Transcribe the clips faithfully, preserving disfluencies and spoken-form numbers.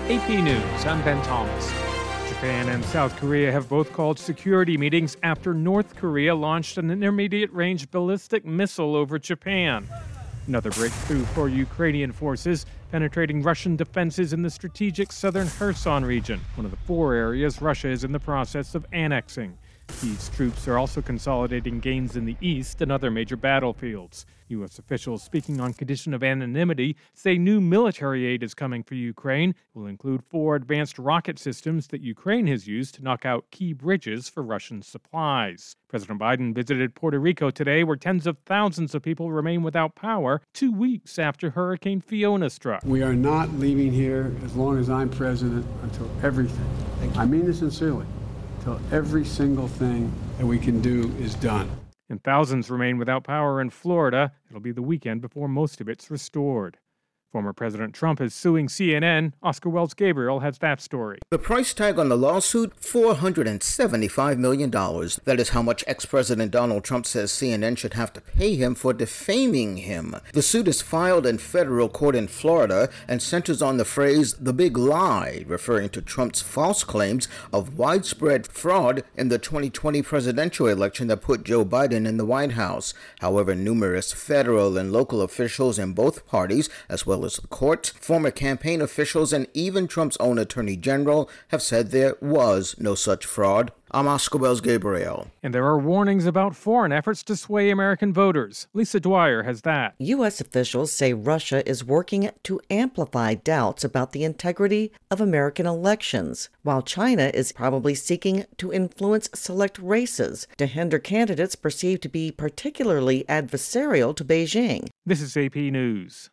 A P News, I'm Ben Thomas. Japan and South Korea have both called security meetings after North Korea launched an intermediate-range ballistic missile over Japan. Another breakthrough for Ukrainian forces, penetrating Russian defenses in the strategic southern Kherson region, one of the four areas Russia is in the process of annexing. These troops are also consolidating gains in the east and other major battlefields. U S officials speaking on condition of anonymity say new military aid is coming for Ukraine. It will include four advanced rocket systems that Ukraine has used to knock out key bridges for Russian supplies. President Biden visited Puerto Rico today, where tens of thousands of people remain without power two weeks after Hurricane Fiona struck. We are not leaving here as long as I'm president until everything, I mean this sincerely, until every single thing that we can do is done. And thousands remain without power in Florida. It'll be the weekend before most of it's restored. Former President Trump is suing C N N. Oscar Wells Gabriel has that story. The price tag on the lawsuit, four hundred seventy-five million dollars. That is how much ex-President Donald Trump says C N N should have to pay him for defaming him. The suit is filed in federal court in Florida and centers on the phrase, the big lie, referring to Trump's false claims of widespread fraud in the twenty twenty presidential election that put Joe Biden in the White House. However, numerous federal and local officials in both parties, as well as the court, former campaign officials, and even Trump's own attorney general have said there was no such fraud. I'm Oscar Wells Gabriel. And there are warnings about foreign efforts to sway American voters. Lisa Dwyer has that. U S officials say Russia is working to amplify doubts about the integrity of American elections, while China is probably seeking to influence select races to hinder candidates perceived to be particularly adversarial to Beijing. This is A P News.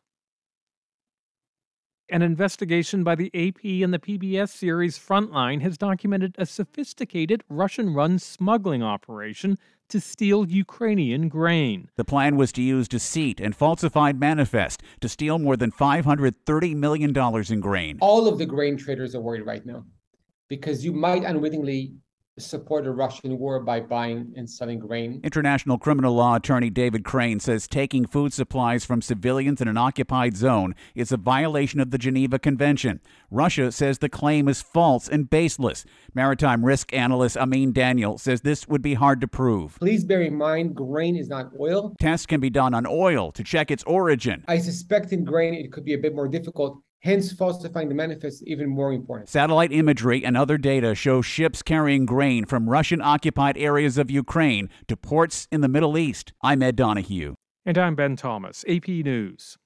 An investigation by the A P and the P B S series Frontline has documented a sophisticated Russian-run smuggling operation to steal Ukrainian grain. The plan was to use deceit and falsified manifest to steal more than five hundred thirty million dollars in grain. All of the grain traders are worried right now because you might unwittingly support a Russian war by buying and selling grain. International criminal law attorney David Crane says taking food supplies from civilians in an occupied zone is a violation of the Geneva Convention. Russia says the claim is false and baseless. Maritime risk analyst Amin Daniel says this would be hard to prove. Please bear in mind, grain is not oil. Tests can be done on oil to check its origin. I suspect in grain it could be a bit more difficult. Hence, falsifying the manifest is even more important. Satellite imagery and other data show ships carrying grain from Russian-occupied areas of Ukraine to ports in the Middle East. I'm Ed Donahue. And I'm Ben Thomas, A P News.